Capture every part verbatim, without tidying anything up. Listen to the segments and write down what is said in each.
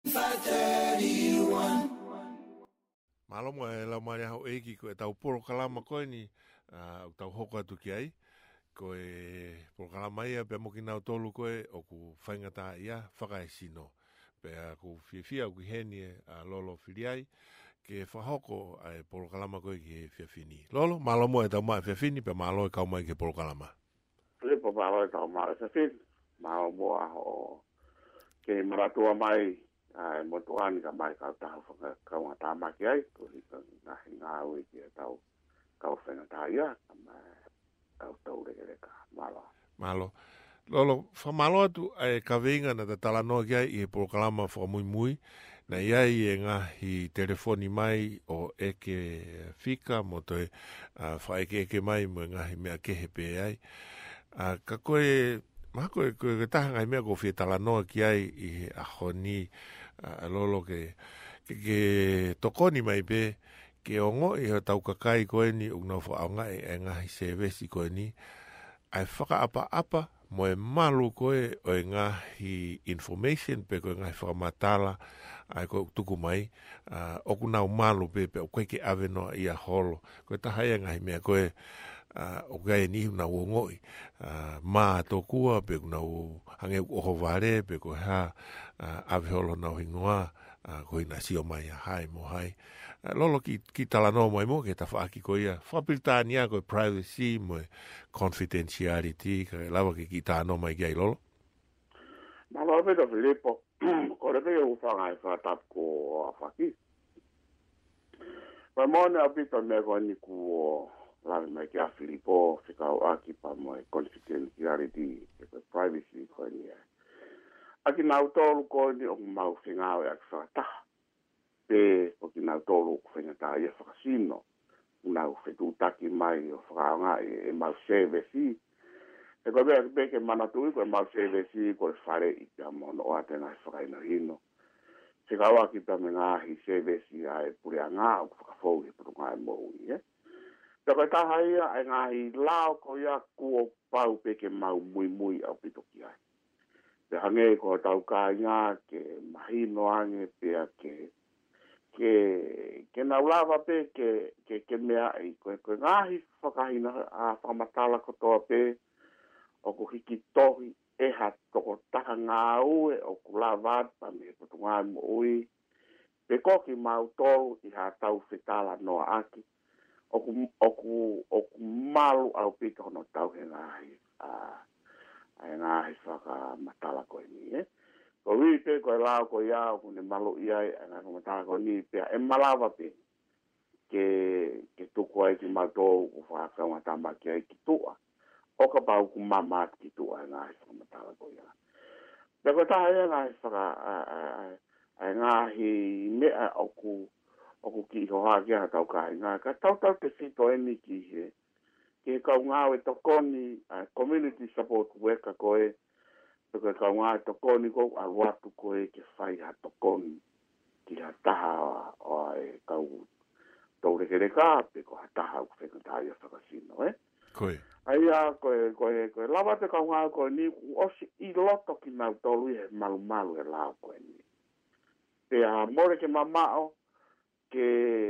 Malomo e la mai hau eiki ko e tau poro kalama koe ni uh, tau hoko atu ki ai ko e poro kalama ia pe moki nau tolu koe o ku whaingata ia whakae sino pe a ku whiawhia ku heni e uh, lolo whiriai ke whahoko e poro kalama koe ki whiawhini lolo malomo e tau mai whiawhini pe malo e kau mai ke poro kalama Filipo malo e tau mai whiawhini malomo a o ke maratua mai ai mo tuani ka mai ka ta fa ka wa ta ma ki ai ko hi ka na nga we ki ta ka fa na ta ya ma ka ta ure ke ka malo malo lolo fa malo tu e ka venga na tala no ki ai e programa fo muy muy na ia i nga hi telefoni mai o e ke fika mo to e fa e ke ke mai mo nga hi me ke he pe ai a ka ko e ma ko ko ta nga me ko fi tala no ki ai i a honi a lolo ke ke, ke tokoni mai pe ke ongo i tau kakai koe ni ugna fo aunga e nga hi se vesi koe ni ai whaka apa apa mo e malu koe o e nga hi information pe koe nga hi whakamatala ai koe tuku mai uh, oku nau malu pe pe o koe ke ave no i a holo koe tahai nga hi mea koe uh, o kai ni na wongoi uh, ma to kua pe na o hange o hovare pe ko ha uh, ave holo na hingoa uh, ko ina si o mai hai mo hai uh, lolo ki ki tala no mai mo ke ta fa ki ko ia fa piltania ko privacy mo confidentiality ka lava ki ki ta no mai gai lolo ma lo vedo Filippo ko le vedo fa ngai fa tap ko fa ki pa mo na pito me ko ni ku la me che a Filippo se ka aki pa mo confidentiality e privacy ko ni aki na utolu ko ni o mau finga o ak fa ta pe o ki na utolu ko finga ta ia fa sino na u fetu taki mai o fa nga e mau service e ko be be ke mana tu ko mau service ko fare i ta mo no atena fa ina hino se ka wa ki ta me nga hi service ai pure nga o fa fo i pro nga mo ye Te koe taha ia e ngahi lao ko ia kua pau peke mau mui mui au pito ki ai. Te hange ko tau ka inga ke mahino ange pea ke ke ke naulawa pe ke ke ke mea ai koe koe ngahi whakahina a whakamatala ko toa pe o ko hiki tohi e ha toko taha ngā ue o ku la vata me putu ngā mo ui pe koki mau tolu i ha tau whetala noa aki oku oku oku malu au pito no tau he ngai a ai ngai whaka matala ko ni e ko wi pe ko la ko ya ko ne malu ia ai na ko matala ko ni pe e malava pe ke ke tu ko ai ki mato ko fa ka ma tamba ke ki tu o ka pa ku mama ki tu ai ngai ko matala ko ya pe ko ta ai ngai whaka ai ngai me oku o ku ki ho ha kia tau kai nga ka tau tau te fito eni ki he ke kau ngā e tokoni uh, community support worker koe to ka kau ngā e tokoni ko a watu koe ke whai ha tokoni ki ha taha o e kau tau reke reka pe ko ha taha u whekatai a whakasino eh koe ai a koe koe koe lawa te kau ngā koe ni osi i loto ki mau tolu he malu malu e lao koe ni pe a more ke mamao ke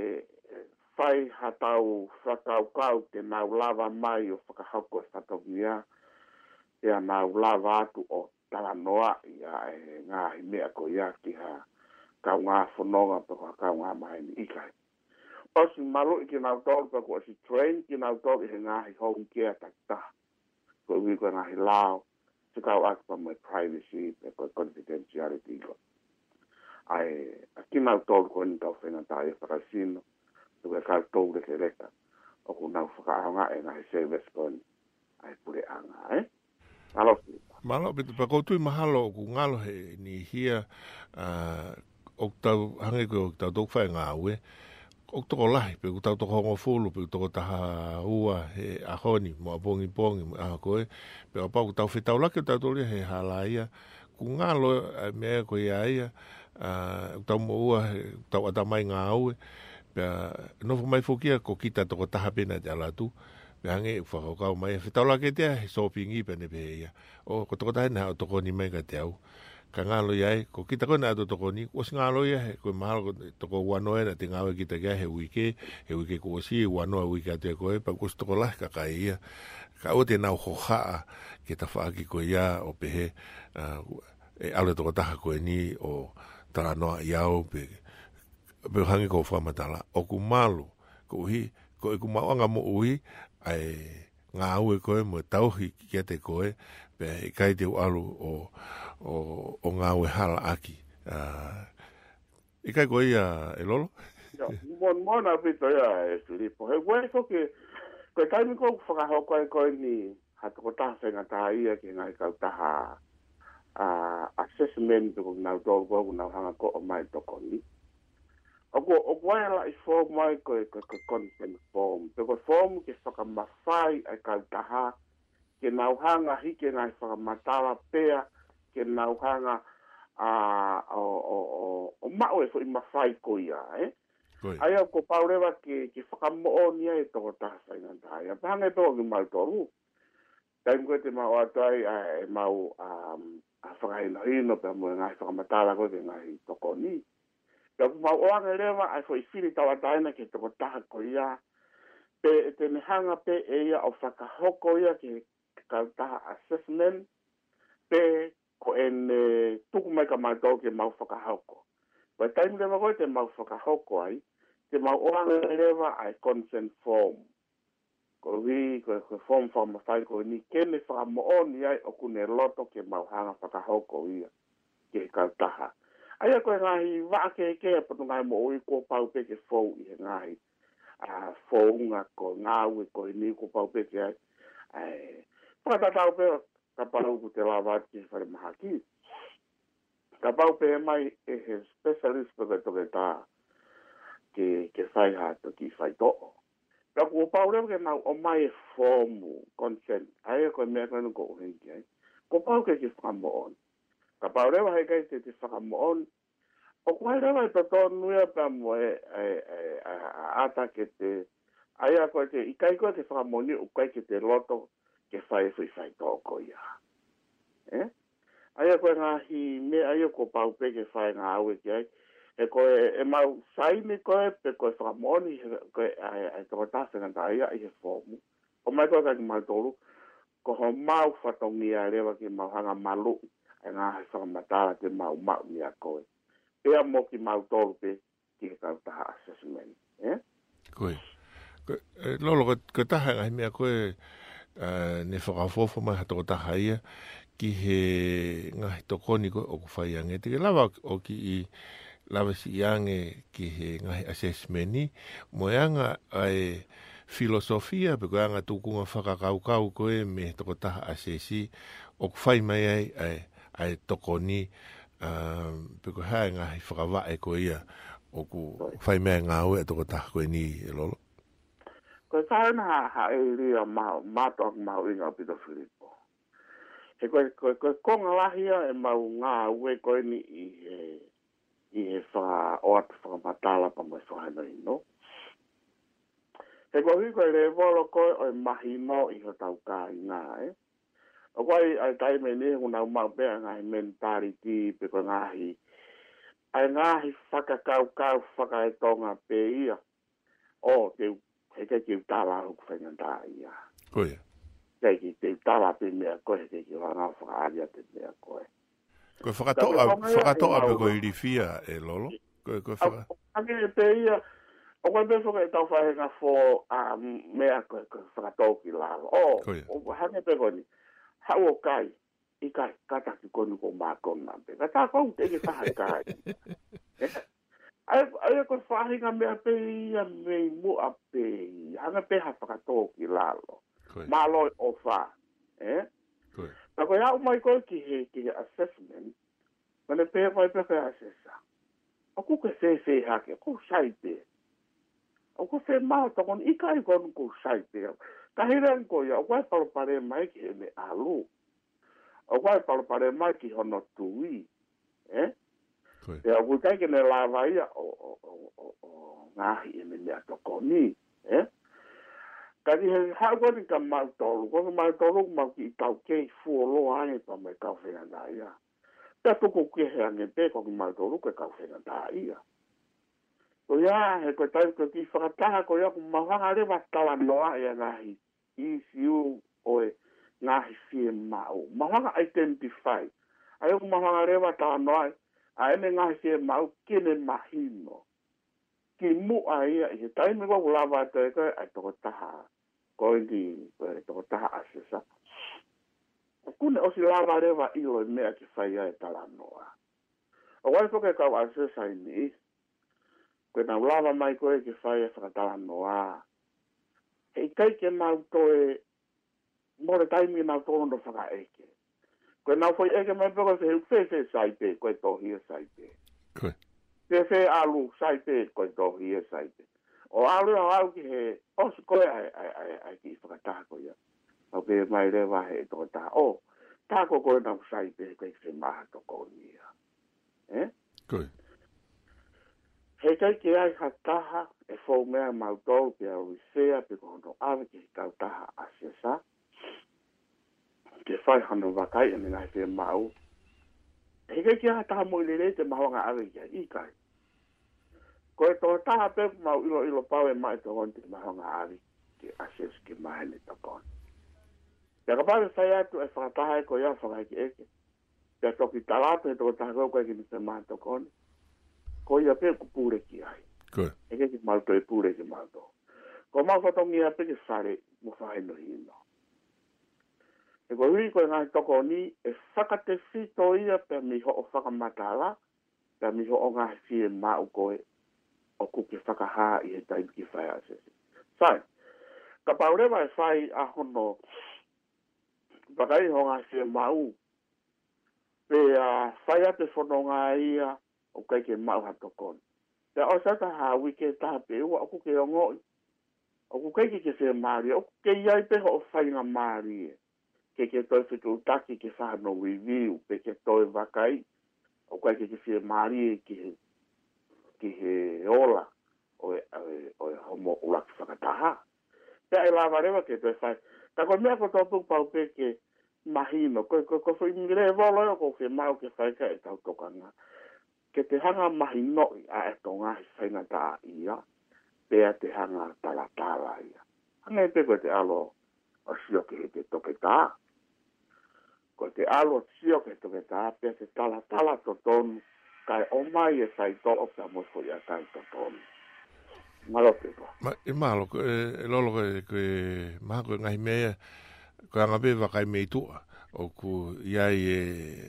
whai hatau whakau kau te nau lava mai o whakahauko e whakaunia e a nau lava atu o talanoa i a e ngā hi mea ko ia ki ha kau ngā whanonga pa kua kau ngā mai ni ikai. O si maru i ki nau tolu pa kua si train ki nau tolu i he ngā hi hong kia takta. Ko ui kua ngā hi lao si kau atu pa mai privacy pe kua confidentiality ko. Ai a ki nau tolu ko ni kau whengatai e whakasino tu ka kau tolu reke reka o ku nau whakaahonga e ngai service ko ni ai pure anga eh malo malo bitu pa ko tu mahalo ku ngalo he ni hia uh, o tau hange ko tau tok fa nga we o to lai pe ku tau to hongo fulu pe to taha ua he a honi mo bongi bongi a ko pe pa ku tau fitau la ke tau to he halaia ku ngalo me ko ia ia uh, tau mo ua tau ata mai nga ue pe no fo mai fokia ko kita to taha pena jala tu pe hange fa ko mai fitau la ke te shopping i pe ne pe ia o ko to taha na to ko ni mai ka te au ka ngalo ia ko kita ko na to to ni o ngalo ia ko mahalo to ko wano e te ngalo kita ga he wiki he wiki ko si wano wiki te ko e pa ko sto la ka ka ia ka o te na ho ha ke ta fa ki ko ia o pe he e ale to ta ko ni o tala no ia o pe pe hangi ko fa matala o ku malo ko hi ko e ku ma nga mo ui ai nga u ko e mo tau hi ki te ko e pe kai te alu o o o nga u hala aki uh, i kai ko ia e lolo ya mon mon a pito ya e Filipo he we ko ke ko kai mi ko fa ho ko ko ni ha to ta se nga ta ia ke nga ka ta ha a assessment ko na do ko na ha ko mai to ko ni o ko o ko ala i form mai ko ko consent form to ko form ke fa ka mafai ai ka ta ha ke nauhanga hike ngai whakamatara pea, ke nauhanga a o o o o mao e fo i mawhai ko ia, eh? Aia ko paurewa ke ke whakamoo nia e toko tasa i ngā taia. Pahanga e toko ki mau toru. Taim koe te mau atai e mau a whakahino hino pia mo e ngai whakamatara ko te ngai toko ni. Pia ku mau oange rewa ai fo i whiri tawa taina ke toko taha ko ia. Pe e te nehanga pe e ia o whakahoko ia ke ka taha assessment pe ko en tuku mai ka mātou ke mau whakahoko. Pai taimi lewa koe te mau whakahoko ai, te mau oanga lewa ai consent form. Ko hui, ko e form whamawhai ko ni kene whakamooni ai o kune loto ke mau hanga whakahoko ia ke ka taha. Aia koe ngahi wake ke patu ngai mo ui ko pau pe ke fou i he ngahi. A founga ko ngāwe ko ni ko pau pe ke ai. Whakatatau pe ka pau ku te lawa ki whare mahaki. Ka pau pe mai e he specialist pe ke toke tā ke, ke whai hato ki whai to'o. Ka ku pau reo ke mau o mai e formu consent. Aia koe mea koe nuko uhengi ai. Ko pau ke ki whakamoon. Ka pau reo hei kai te te whakamoon. O kuhai reo e toto nuia pa mo e ata ke te aia koe te ikai koe te whakamoni u kai ke te loto ke whai fui whai tōko ia. Eh? Aia koe ngahi me aia ko pau pe ke whai ngā aue ki ai. E koe e mau saini koe pe koe whakamoni koe ai tōko tāwhenga tā ia i he fōmu. O mai koe kaki mau tōru ko ho mau whatongi a rewa ki mau hanga malu ai ngāhi whakamatara te mau mau ni a koe. Pea mo ki mau tōru pe ki he kau taha assessment. Eh? Koe. Lolo, ko taha ngai mea koe Uh, ne whakafofo mai hatoko taha ia ki he ngahi tokoni ko o ku whai ange. Te lawa o ki i lawa si ange ki he ngahi assessment ni mo anga ai filosofia pe ko anga tukunga whakakaukau koe me toko taha assessi o ku whai mai ai ai, ai tokoni um, pe ko hae ngahi whakawae ko ia o ku whai mai ngā ue toko taha koe ni e lolo. Ko kaina ha ha e ria ma ma to ma winga pito Filipo. He ko ko ko konga lahia e mau ngā ue ko ni i he i he wha o atu whakamatala pa mai whahana ino. He ko hui ko e le volo ko o e mahi no i ho tau kā i ngā e. O koi ai taime ni huna umau pea ngāhi mentality pe ko ngāhi ai ngāhi whakakau kau whakaetonga pe ia. O te he ke ki utala huku whainga tā ia. Koe. Kei ki te utala pe mea koe, he ki whanga whakaaria te mea koe. Koe whakatoa, whakatoa pe koe irifia e lolo? Koe koe whaka... Ake e pe ia, o koe pe whaka e tau whahenga fo mea koe, koe whakatoa ki lalo. O, o hake pe koe ni, hau o kai, i kai, kata ki konu ko mākona pe. Kata kou te ke whahe kai. Ai ai ko whahinga mea pe ia mei mua pe hanga pe ha whakatoa ki lalo. Māloi o wha. Eh? Na koe au mai koe ki he, ki he assessment, mane pe mai pe pe assessa. O ku ke se se hake, ko sai pe. O ku se maa tokon ikai konu ko sai pe. Ka hiran ko ia, o koe palopare mai ki he me alu. O koe palopare mai ki hono tui. Eh? E a wutai ke ne lawa ia o, o, o, o ngahi e me mea toko ni. Eh? Kani he hau ni ka mautolu. Kono mautolu mau ki i tau kei fuolo ane pa mai kau whenga ia. ta tuku ke he ange pe ko ma to ru ke ka fe na ta ia ko ya he ko tai ko ki fa ta ko ya ko ma ha re ba ta la no a ya na hi i siu o e na hi fi ma o ma ha identify ai ko ma ha re ba ta no ai ai me nga hi ma o ki ne ma hi no ki mu ai e tai me ko la ba te ko ai to ta ha ko di to ta ha sa kune o si lava rewa ilo e mea ki whai ai tala noa. O wai poke kau ase sai ni, koe nau lava mai koe ki whai ai whakatala noa. Hei kai ke nau toe, more taimi nau tohondo whaka eke. Koe nau whai eke mai poko se heu whewhe sai pe, koe tohia sai pe. Koe. Whewhe alu sai pe, koe tohia sai pe. O alu au au ki he, osu koe ai, ai, ai, ai ki whakataha koe ia. Au pe mai rewa he to ta o ta ko ko na sai pe ko se ma to ko nia eh ko he kai ke ai ha ta e fo me ma to ke au se a pe ko no ave ke ka ta asesa ke fai hano va kai ni na pe mau he kai ke ta mo le le te ma nga ave ke i kai ko to ta pe ma ilo ilo pa e mai to on te ma nga ave ke ases ke ma le to ko ya kapag saya tu e whakataha ko ia whakaiki eke. Pea toki talato e toko tahako koe ki nise mato kone. Ko ia pe ku pure ki ai. Koe. Eke ki malto e pure ki malto. Ko mau whatongi ia pe ki whare mo whaino hino. E ko hui koe ngai toko ni e whakate fito ia pe mi ho o whakamatala. Pe mi ho o ngai fie mau koe o kuke whakaha i he taimi ki whai asese. Sai, ka paurewa e whai a hono pakai ho nga se mau pe a faya te fono nga ia o kai ke mau ha to kon te o sa ta ha wi ke ta pe o ku ke ngo o ku kai ke se mari o ke ia pe ho fai nga mari ke ke to se tu ta ki ke fa no review pe ke to va kai o kai ke se mari ke ke he ola o o homo ula ka ta ha te ai la vareva ke te fai ta ko me ko to pu pa pe ke mahino ko ko ko foi ngire volo ko ke mau ke fai ka e tau tokanga ke te hanga mahino a e tonga sai na ta ia pe te hanga tala tala ia ane pe ko te alo o sio ke te toke ta ko te alo sio ke toke ta pe te tala tala to ton kai o mai e sai to o ta mo foi a tai to ton malo pe ko ma e malo ko e lolo ko ko ma ko ngai me ko anga be va kai me tu o ku ia e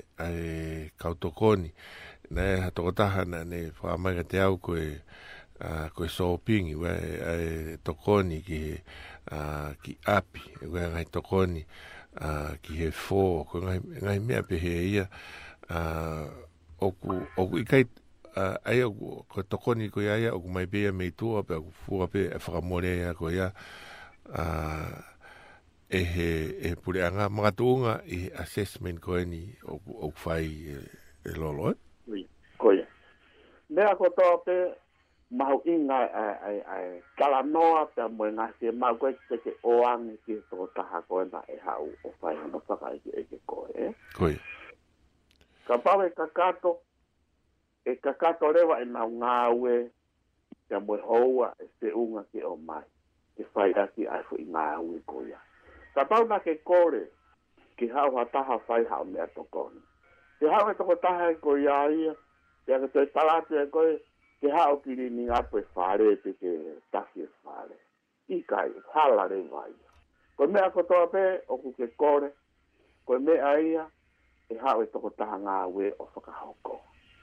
e kautokoni ne ha to ta na ne fa mai te au ko e a ko so pingi we e tokoni ki a ki api we ngai tokoni a ki he fo ko ngai ngai me pe he ia a o ku o ku kai ai ko tokoni ko ia o ku mai be me tu o pe fu pe e fa mo le ko ia a e he e pure anga magatunga i assessment ko ni o o fai e lolo oui ko ia me ko to pe mau inga ai ai ai kala noa pe mo nga se ma ko te ke o ang ki to ta ha ko na e ha o fai no pa ka e ke ko e ko ia ka pa e kakato e kakato rewa e na nga we te mo hoa e se unga ki o mai ke fai aki ai fo inga we ko ia ka pa na ke kore ki ha wa ta ha fai ha me to ko ke ha to ko ta ha ko ia ia ya ke te pala te ko ke ha o ki ni nga pe fare te ke ta ki fare i kai hala re vai ko me ko to pe o ku ke kore ko me aia e ha o to ko ta nga we o fa ka hoko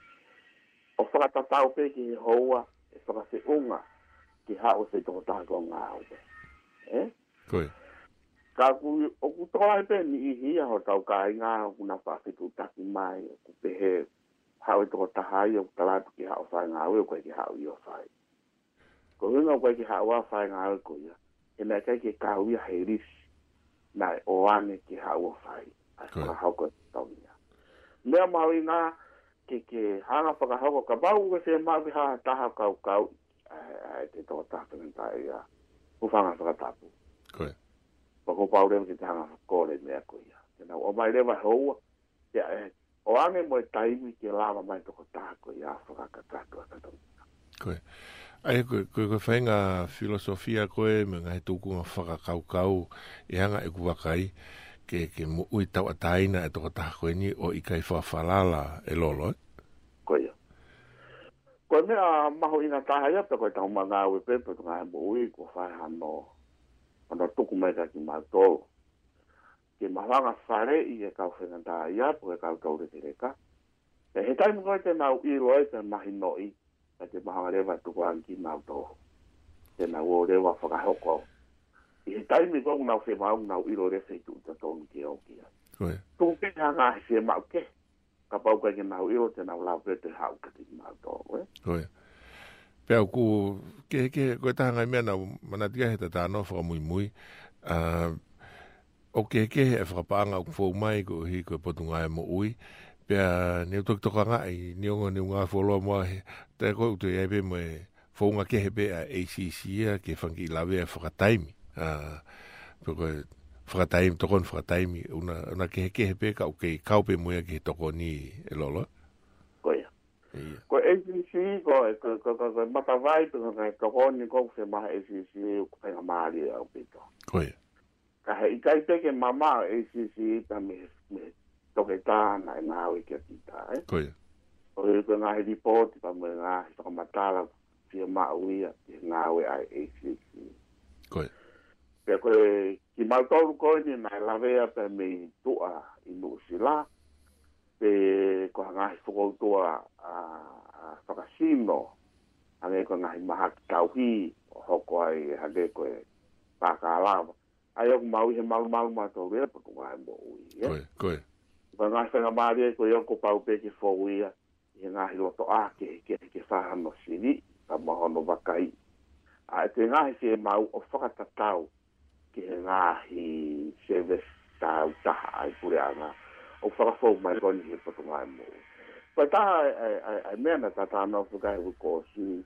o fa ta ta o pe ki hoa e fa se unga ki ha o se to ta ko nga we eh ko ka ku o ku to ai pe ni hi ho tau ka nga una fa se tu ta ki mai ku pe he ha o to ta ha yo ta ki ha o fa nga we ko ki ha o yo fa ko no ko ki ha wa fa nga ko ya e na ka ki ka wi he ris na o ane ki ha o fa a ka ha ko to ya me ma wi nga ki ki ha na fa ka ha ko ka ba u se ma bi ha ta ha ka ka ai te to ta ta ta ya u fa nga fa ta pu ko ko pa ore ki tanga ko le me ko ya na o mai le va ho ya o ane mo taimi ke lava mai toko tako ia whakakatatu akatongi. Koe. Ai koe koe koe whainga filosofia koe me ngai tuku ngā whakakaukau e hanga e kuwakai ke ke mo ui tau ataina e toko taha koe ni o ikai whawhalala e lolo. Koe. Koe mea maho ina taha ia pe koe tau mga ue pepe tunga e mo ui ko whai hano ano tuku mai ka ki mātolo. Ke mahanga whare i e kau whengantaa ia po e kau tau rete reka. E he taimu koe te nau iro e te mahi noi e te mahanga rewa tuku anki nau toho. Te nau o rewa whakahoko. I he taimu koe nau whe mau nau iro re wheitu uta tonu ki au kia. Koe. Tuku ke hanga he whe mau ke. Ka pau kai ke nau iro te nau lau pe te hau ka te nau toho. Koe. Pea ku ke ke koe tahanga mea nau manatia he tata no whaka mui mui. Uh, o ke ke e whakapaanga o kwhau mai ko hi ko potunga e mo ui. Pea neu tok toka ngai, niongo neu ngā wholoa mua he. Te koe utu e pe mo e whaunga ke he pe a A C C a ke whanki lawe a whakataimi. Uh, Pea koe whakataimi, tokon whakataimi. Una, una ke he ke he pe ka o ke kaupe mua ke he toko ni e lolo. Ko A C C ko ko ko ko mata vai to ko ko ni ko se ma A C C ko ka mari au pito. Ko Ka he kai te ke mama A C C ta me me to ke ta na na o ke kita eh. Ko O ko na he report pa me na to matala fi ma ui na o A C C. Ko Pe ko ki ma to ko ni na la vea pe me to a inu sila. Pe ko ngai foko toa a whakasino ane ko ngai maha tauhi hoko ai hake ko e pakalawa ai o mau he mau mau ma to re po ngai mo ui Koe, koe. Ko ngai whenga maari ko i ko pau pe ki fōuia i ngai loto a ke ke ke whahano siri ka mahono wakai a te ngai se mau o whakatatau ke ngai se vestau taha ai pure anga o whakafou mai koni he pato ngai mo. Pai taha ai mea na tata anau whakai hui kōsi.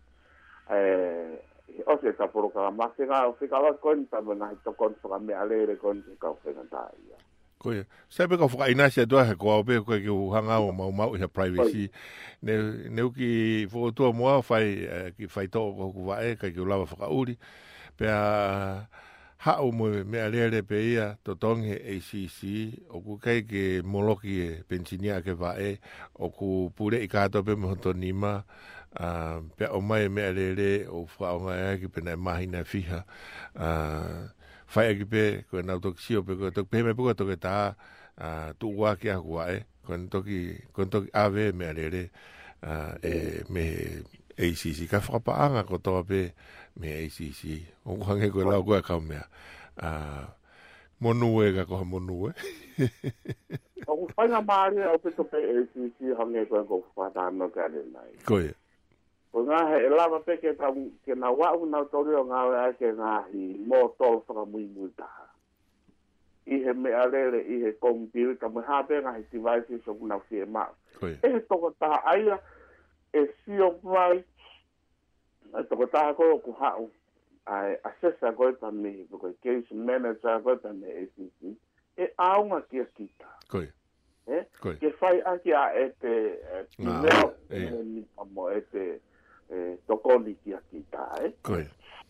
O se ka poro ka mase ngā o whikala koni tama ngai tokon whaka mea lere koni he kau whengatai ia. Koe. Sepe ka whakainasia tua he kua ope koe ki uhanga o mau mau i ha privacy. Neu ki whokotua mua whai ki whai tō koku wae kai ki ulawa whakauri. Pea hao mo mea lere pe ia to tongi A C C o ku kai ke moloki e pensinia ke vae o ku pure i kato pe mohoto nima uh, pe o mai mea lere o whaonga e ki pena mahi na fiha uh, whai aki pe koe nau toki sio pe koe toki pe me puka toki tā uh, tu ua ki aku vae koe toki koe toki ave mea lere uh, e me A C C ka whakapaanga ko toa pe me A C C. O kuhange koe lau koe kau mea. Uh, monue ka koha monue. O ku whainga maari au pito pe A C C hange koe ko whatano ka re nai. Koe. O ngā he e lava pe ke tau ke nā wau nau tori o ngā wea ke ngā hi mō tō whaka mui mui taha. I he mea lere, i he kompiu, ka mui hape ngā he devices o kuna whie maa. Koe. E he toko taha aia, e sio vai, e toko taha koe o ku hau, ai assessa koe pa me, koe case manager koe pa me A C C, e aunga kia kita. Koe. Eh? Koe. Ke whai aki a e te, ki Ngā, meo, e. e ni pamo e te, e tokoni kia kita, eh? Koe.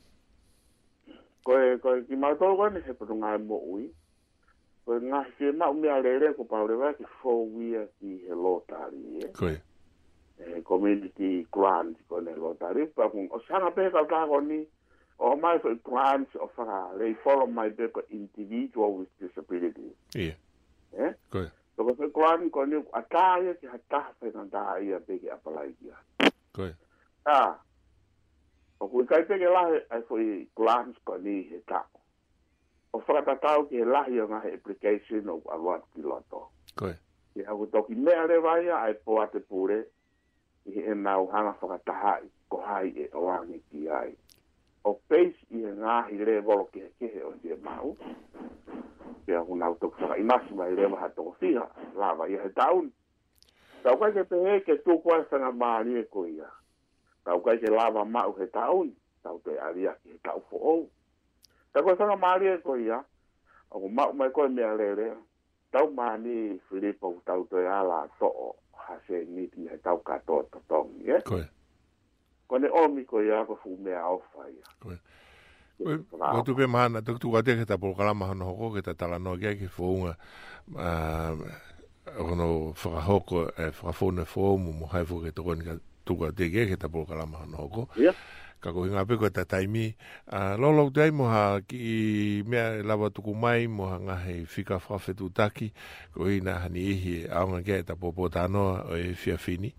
Koe, koe, ki mautoro koe ni he patu ngai mo ui. Koe ngā he mau mea lere ko paurewa ki fōwia ki he lotari, eh? Koe. Eh, community grants ko ne lotari. Pa kung o sanga pe ka kako ni, o mai for grants o whaka, they follow my pe ko individual with disability. Ie. Eh? Koe. So ko se grant ko ni, ataya ki hataha pe nanda ia pe ki apalai kia. Koe. Ah, o kui kai peke lahi ai fui grants ko ni he tako. O whakatatau ki he lahi o ngā he application o aluat ki loto. Koe. Ki hau toki mea le vaia ai po ate pure, i he nau hanga whakatahai, ko hai e oangi ki ai. O peis i he ngāhi le volo ki he kehe o tia mau. Ki hau nau toki whaka inasi mai le waha toko whiha, lava i he taun. Tau kai ke pehe ke tūkua e whanga maari e ko ia. Tau kai ke lava mau he taun, tau te aria ki he tau fo ou. Tau kai whanga maari e ko ia, o mau mai koe mea le rea. tau mani Filipo tau toi ala to ha se ni ti tau ka to to tong ye Koe. Kone omi ko ia ko fu mea au fai. Koe. Koe tu pe mahana, tu tu kate ke ta programa hano hoko ke ta tala no kia ki fōunga hono whakahoko e whakafone fōmu mo haifu ke toko ni ka tu kate kia ke ta programa hano hoko. Ia. Ka ko hinga peko ta taimi. Lolo te ai moha ki mea lawa tuku mai moha ngahe whika whawhetu taki ko hina hani ihi aonga kia ta popo tanoa o e fia fini.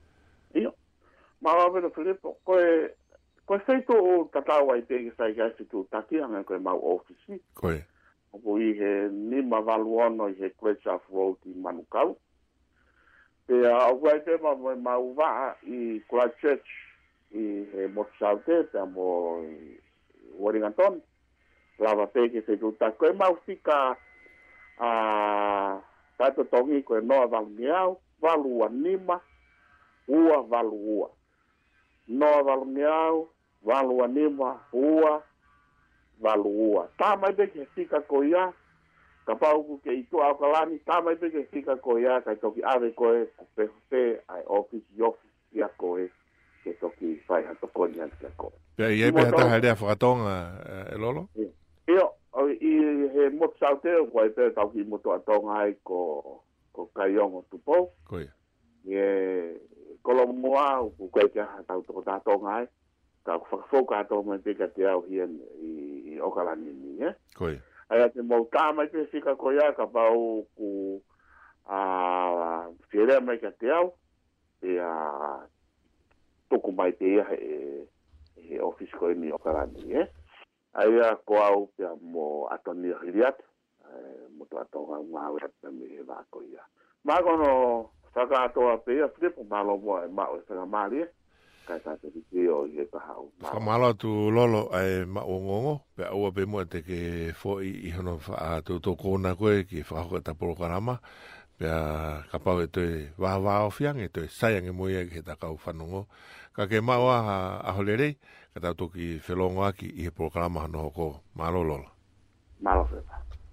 Mawa vena Filipo, koe, koe feito o tatawa i pegi sai kai fitu taki, anga koe mau ofisi. Koe. Opo i he nima valuono i he Craigsaft Road i Manukau. Pea au kai te ma mo mau waa i Christchurch i he Motisaute, pea mo Warrington. Lava pegi fitu taki, koe mau fika a tato tongi koe noa valu ngiau, valua nima, ua valu ua. Noa valu ngiau, valu anima, ua, valu ua. Tā mai peke fika ko ia, ka pauku ke itu au kalani, tā mai peke fika ko ia, kai toki ave koe, ko pehote, ai office, office, ia koe, ke toki whai hato koni antia koe. Pea i epe hata harea whakatonga e lolo? Io, i he motu sauteo, koe pe tau ki motu atonga ai ko, ko kaiongo tupo. Koe. Ie, kolong mua, ku koe kia tau toko tātonga ai, ka whakafauka ato mai peka te au hien i okalani ni, eh? Koe. Aia te mau tā mai pe whika koe ia, ka pau ku a whirea mai ka te au, e a tuku mai te ia e, e office koe ni okalani, eh? Aia ko au pia mo atoni hiriat, mo to atonga ngā wera me he wāko ia. Mā kono whakatoa pia, Filipo malo moa e mao e whakamari e, kai tātou ki te o i e tahau. Whamalo atu lolo ai mao ngongo, pe aua pe moa te ke fōi i hono wha tō kōna koe ki whahoka ta porokarama, pe a kapau e toi wāwā o whiang, e toi saiange moia ki he takau whanongo. Ka ke mao a aholerei, ka tātou ki whelongo aki i he porokarama hano hoko. Malo lolo. Malo whepa.